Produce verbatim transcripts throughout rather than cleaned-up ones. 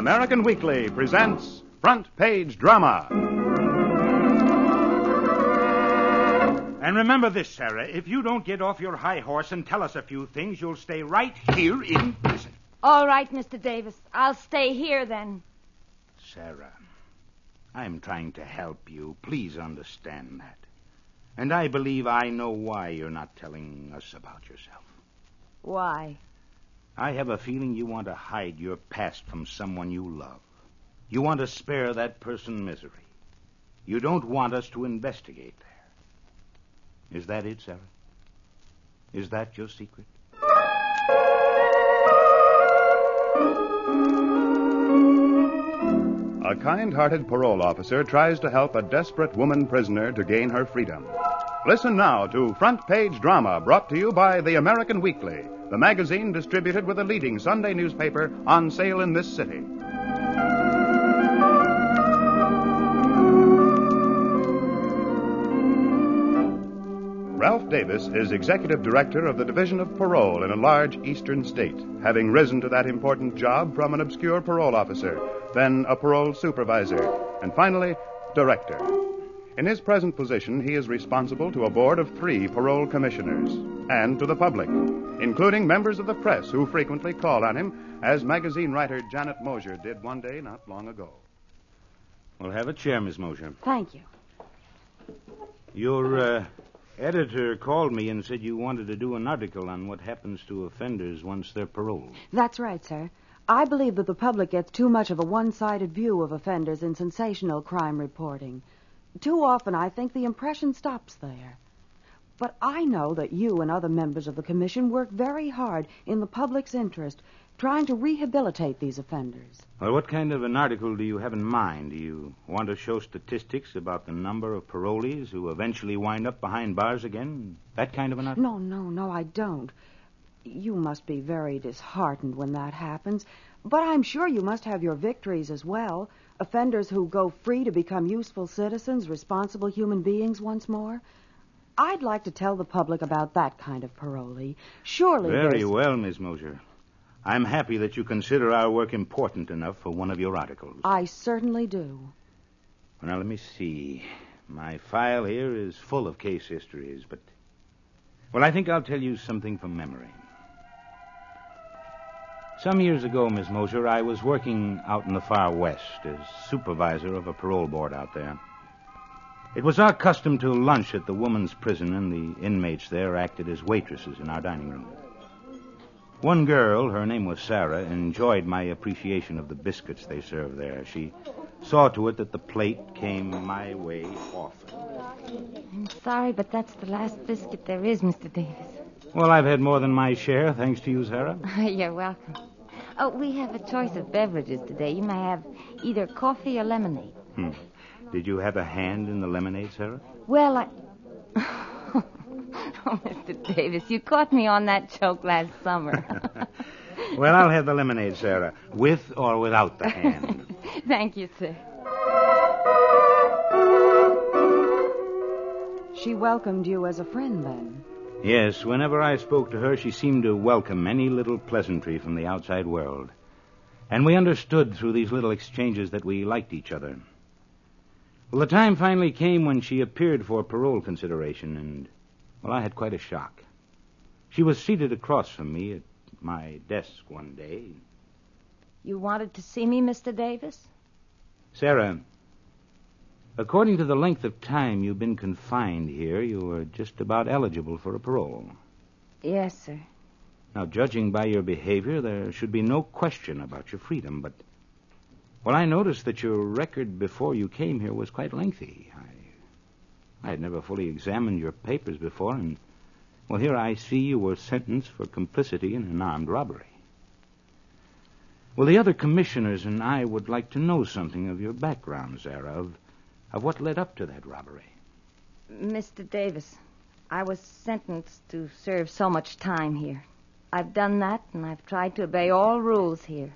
American Weekly presents Front Page Drama. And remember this, Sarah. If you don't get off your high horse and tell us a few things, you'll stay right here in prison. All right, Mister Davis. I'll stay here then. Sarah, I'm trying to help you. Please understand that. And I believe I know why you're not telling us about yourself. Why? I have a feeling you want to hide your past from someone you love. You want to spare that person misery. You don't want us to investigate there. Is that it, Sarah? Is that your secret? A kind-hearted parole officer tries to help a desperate woman prisoner to gain her freedom. Listen now to Front Page Drama, brought to you by the American Weekly, the magazine distributed with a leading Sunday newspaper on sale in this city. Ralph Davis is executive director of the Division of Parole in a large eastern state, having risen to that important job from an obscure parole officer, then a parole supervisor, and finally, director. In his present position, he is responsible to a board of three parole commissioners and to the public, including members of the press who frequently call on him, as magazine writer Janet Mosier did one day not long ago. Well, have a chair, Miss Mosier. Thank you. Your uh, editor called me and said you wanted to do an article on what happens to offenders once they're paroled. That's right, sir. I believe that the public gets too much of a one-sided view of offenders in sensational crime reporting. Too often, I think the impression stops there. But I know that you and other members of the commission work very hard in the public's interest, trying to rehabilitate these offenders. Well, what kind of an article do you have in mind? Do you want to show statistics about the number of parolees who eventually wind up behind bars again? That kind of an article? No, no, no, I don't. You must be very disheartened when that happens. But I'm sure you must have your victories as well. Offenders who go free to become useful citizens, responsible human beings once more. I'd like to tell the public about that kind of parolee. Surely Very there's... well, Miss Mosier. I'm happy that you consider our work important enough for one of your articles. I certainly do. Well, now, let me see. My file here is full of case histories, but... Well, I think I'll tell you something from memory. Some years ago, Miss Mosier, I was working out in the far west as supervisor of a parole board out there. It was our custom to lunch at the woman's prison, and the inmates there acted as waitresses in our dining room. One girl, her name was Sarah, enjoyed my appreciation of the biscuits they served there. She saw to it that the plate came my way often. I'm sorry, but that's the last biscuit there is, Mister Davis. Well, I've had more than my share, thanks to you, Sarah. You're welcome. Oh, we have a choice of beverages today. You may have either coffee or lemonade. Hmm. Did you have a hand in the lemonade, Sarah? Well, I... Oh, Mister Davis, you caught me on that joke last summer. Well, I'll have the lemonade, Sarah, with or without the hand. Thank you, sir. She welcomed you as a friend, then? Yes, whenever I spoke to her, she seemed to welcome any little pleasantry from the outside world. And we understood through these little exchanges that we liked each other. Well, the time finally came when she appeared for parole consideration, and, well, I had quite a shock. She was seated across from me at my desk one day. You wanted to see me, Mister Davis? Sarah, according to the length of time you've been confined here, you are just about eligible for a parole. Yes, sir. Now, judging by your behavior, there should be no question about your freedom, but... Well, I noticed that your record before you came here was quite lengthy. I, I had never fully examined your papers before, and, well, here I see you were sentenced for complicity in an armed robbery. Well, the other commissioners and I would like to know something of your background, Sarah, of, of what led up to that robbery. Mister Davis, I was sentenced to serve so much time here. I've done that, and I've tried to obey all rules here.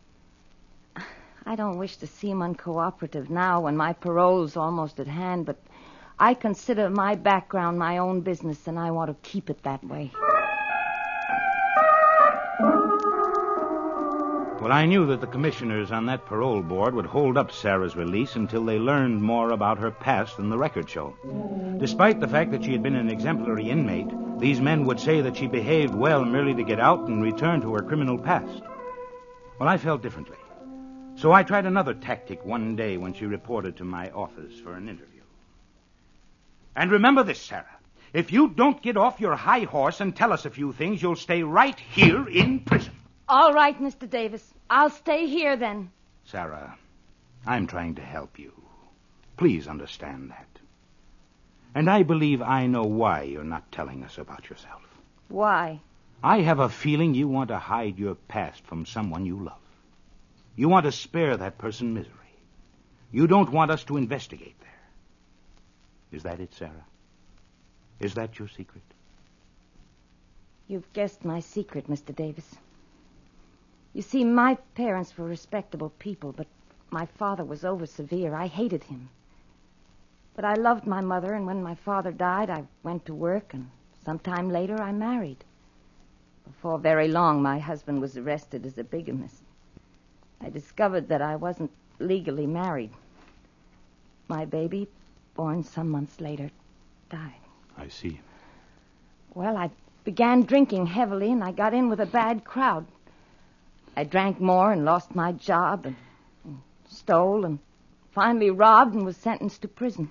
I don't wish to seem uncooperative now when my parole's almost at hand, but I consider my background my own business, and I want to keep it that way. Well, I knew that the commissioners on that parole board would hold up Sarah's release until they learned more about her past than the record showed. Despite the fact that she had been an exemplary inmate, these men would say that she behaved well merely to get out and return to her criminal past. Well, I felt differently. So I tried another tactic one day when she reported to my office for an interview. And remember this, Sarah. If you don't get off your high horse and tell us a few things, you'll stay right here in prison. All right, Mister Davis. I'll stay here then. Sarah, I'm trying to help you. Please understand that. And I believe I know why you're not telling us about yourself. Why? I have a feeling you want to hide your past from someone you love. You want to spare that person misery. You don't want us to investigate there. Is that it, Sarah? Is that your secret? You've guessed my secret, Mister Davis. You see, my parents were respectable people, but my father was over-severe. I hated him. But I loved my mother, and when my father died, I went to work, and sometime later I married. Before very long, my husband was arrested as a bigamist. I discovered that I wasn't legally married. My baby, born some months later, died. I see. Well, I began drinking heavily, and I got in with a bad crowd. I drank more and lost my job and, and stole and finally robbed and was sentenced to prison.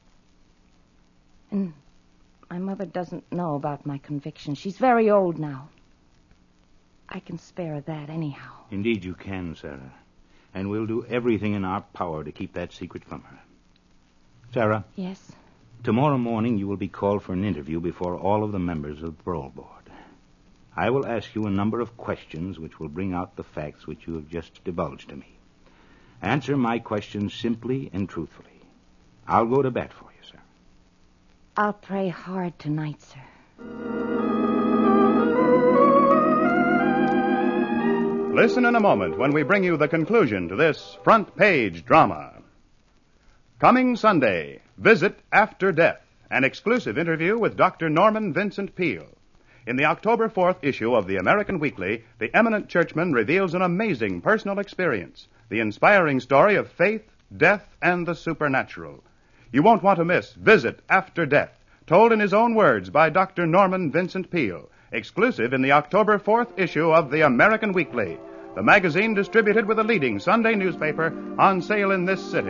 And my mother doesn't know about my conviction. She's very old now. I can spare her that anyhow. Indeed you can, Sarah. And we'll do everything in our power to keep that secret from her. Sarah? Yes? Tomorrow morning you will be called for an interview before all of the members of the parole board. I will ask you a number of questions which will bring out the facts which you have just divulged to me. Answer my questions simply and truthfully. I'll go to bat for you, sir. I'll pray hard tonight, sir. Listen in a moment when we bring you the conclusion to this front page drama. Coming Sunday, visit After Death, an exclusive interview with Doctor Norman Vincent Peale. In the October fourth issue of the American Weekly, the eminent churchman reveals an amazing personal experience, the inspiring story of faith, death, and the supernatural. You won't want to miss Visit After Death, told in his own words by Doctor Norman Vincent Peale, exclusive in the October fourth issue of the American Weekly, the magazine distributed with a leading Sunday newspaper on sale in this city.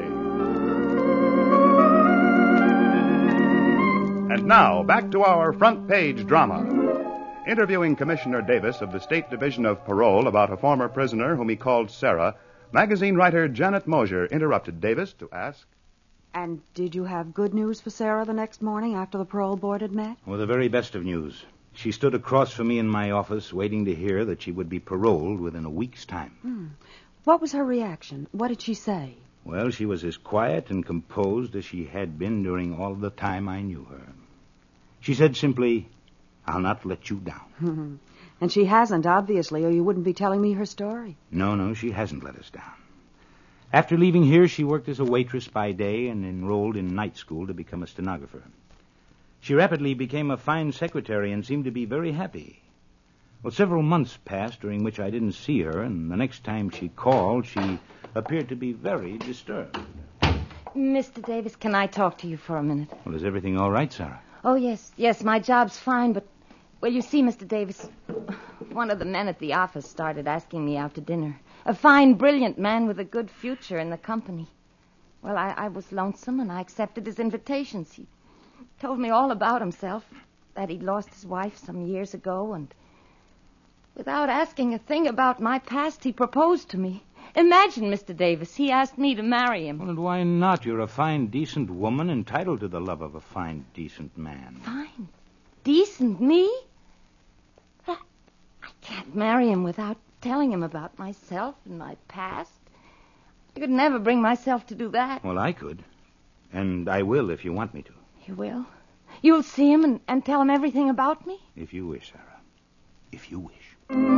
And now, back to our front page drama. Interviewing Commissioner Davis of the State Division of Parole about a former prisoner whom he called Sarah, magazine writer Janet Mosier interrupted Davis to ask, And did you have good news for Sarah the next morning after the parole board had met? Well, the very best of news. She stood across from me in my office waiting to hear that she would be paroled within a week's time. Hmm. What was her reaction? What did she say? Well, she was as quiet and composed as she had been during all the time I knew her. She said simply, I'll not let you down. And she hasn't, obviously, or you wouldn't be telling me her story. No, no, she hasn't let us down. After leaving here, she worked as a waitress by day and enrolled in night school to become a stenographer. She rapidly became a fine secretary and seemed to be very happy. Well, several months passed during which I didn't see her, and the next time she called, she appeared to be very disturbed. Mister Davis, can I talk to you for a minute? Well, is everything all right, Sarah? Oh, yes, yes, my job's fine, but... Well, you see, Mister Davis, one of the men at the office started asking me out to dinner. A fine, brilliant man with a good future in the company. Well, I, I was lonesome, and I accepted his invitations. He told me all about himself, that he'd lost his wife some years ago, and without asking a thing about my past, he proposed to me. Imagine, Mister Davis, he asked me to marry him. Well, and why not? You're a fine, decent woman entitled to the love of a fine, decent man. Fine? Decent? Me? I, I can't marry him without telling him about myself and my past. I could never bring myself to do that. Well, I could. And I will if you want me to. You will? You'll see him and, and tell him everything about me? If you wish, Sarah. If you wish.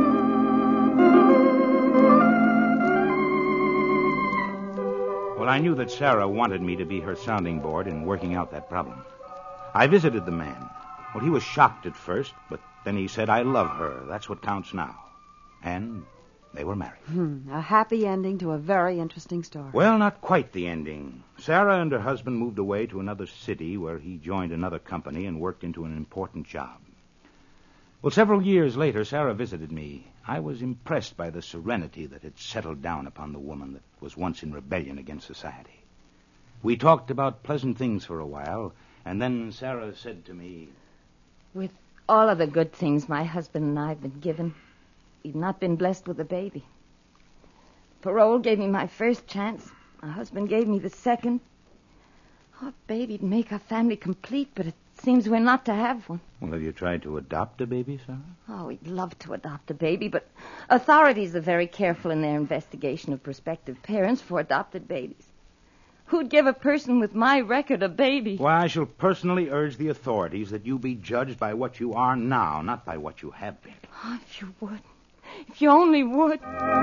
Well, I knew that Sarah wanted me to be her sounding board in working out that problem. I visited the man. Well, he was shocked at first, but then he said, I love her. That's what counts now. And They were married. Hmm, a happy ending to a very interesting story. Well, not quite the ending. Sarah and her husband moved away to another city where he joined another company and worked into an important job. Well, several years later, Sarah visited me. I was impressed by the serenity that had settled down upon the woman that was once in rebellion against society. We talked about pleasant things for a while, and then Sarah said to me, With all of the good things my husband and I have been given, we've not been blessed with a baby. Parole gave me my first chance. My husband gave me the second. Oh, a baby'd make our family complete, but it seems we're not to have one. Well, have you tried to adopt a baby, Sarah? Oh, we'd love to adopt a baby, but authorities are very careful in their investigation of prospective parents for adopted babies. Who'd give a person with my record a baby? Why, I shall personally urge the authorities that you be judged by what you are now, not by what you have been. Oh, if you would. If you only would.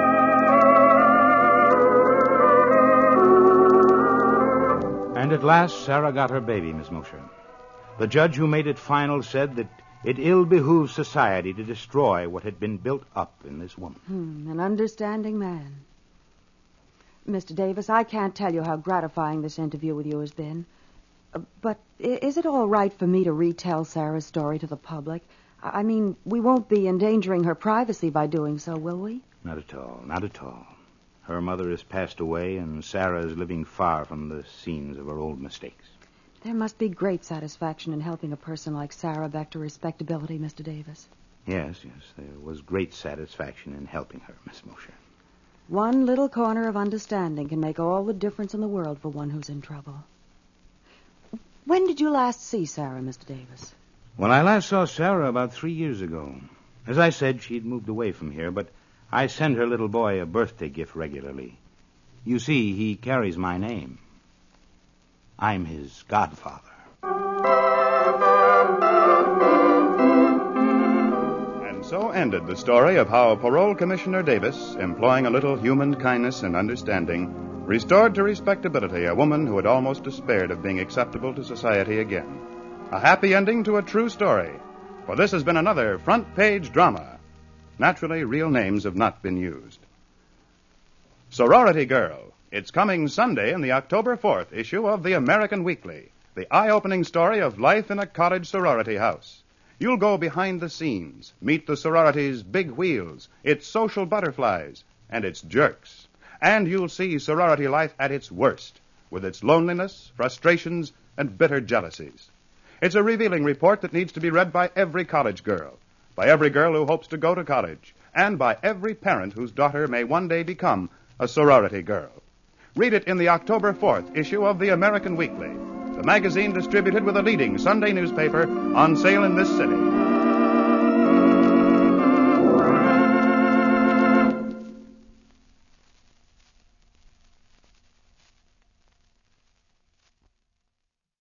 And at last, Sarah got her baby, Miss Mosher. The judge who made it final said that it ill behooves society to destroy what had been built up in this woman. Hmm, an understanding man. Mister Davis, I can't tell you how gratifying this interview with you has been. Uh, but i- is it all right for me to retell Sarah's story to the public? I I mean, we won't be endangering her privacy by doing so, will we? Not at all, not at all. Her mother has passed away, and Sarah is living far from the scenes of her old mistakes. There must be great satisfaction in helping a person like Sarah back to respectability, Mister Davis. Yes, yes, there was great satisfaction in helping her, Miss Mosher. One little corner of understanding can make all the difference in the world for one who's in trouble. When did you last see Sarah, Mister Davis? Well, I last saw Sarah about three years ago. As I said, she'd moved away from here, but I send her little boy a birthday gift regularly. You see, he carries my name. I'm his godfather. And so ended the story of how Parole Commissioner Davis, employing a little human kindness and understanding, restored to respectability a woman who had almost despaired of being acceptable to society again. A happy ending to a true story, for this has been another front-page drama. Naturally, real names have not been used. Sorority Girl. It's coming Sunday in the October fourth issue of the American Weekly, the eye-opening story of life in a college sorority house. You'll go behind the scenes, meet the sorority's big wheels, its social butterflies, and its jerks. And you'll see sorority life at its worst, with its loneliness, frustrations, and bitter jealousies. It's a revealing report that needs to be read by every college girl, by every girl who hopes to go to college, and by every parent whose daughter may one day become a sorority girl. Read it in the October fourth issue of the American Weekly, the magazine distributed with a leading Sunday newspaper on sale in this city.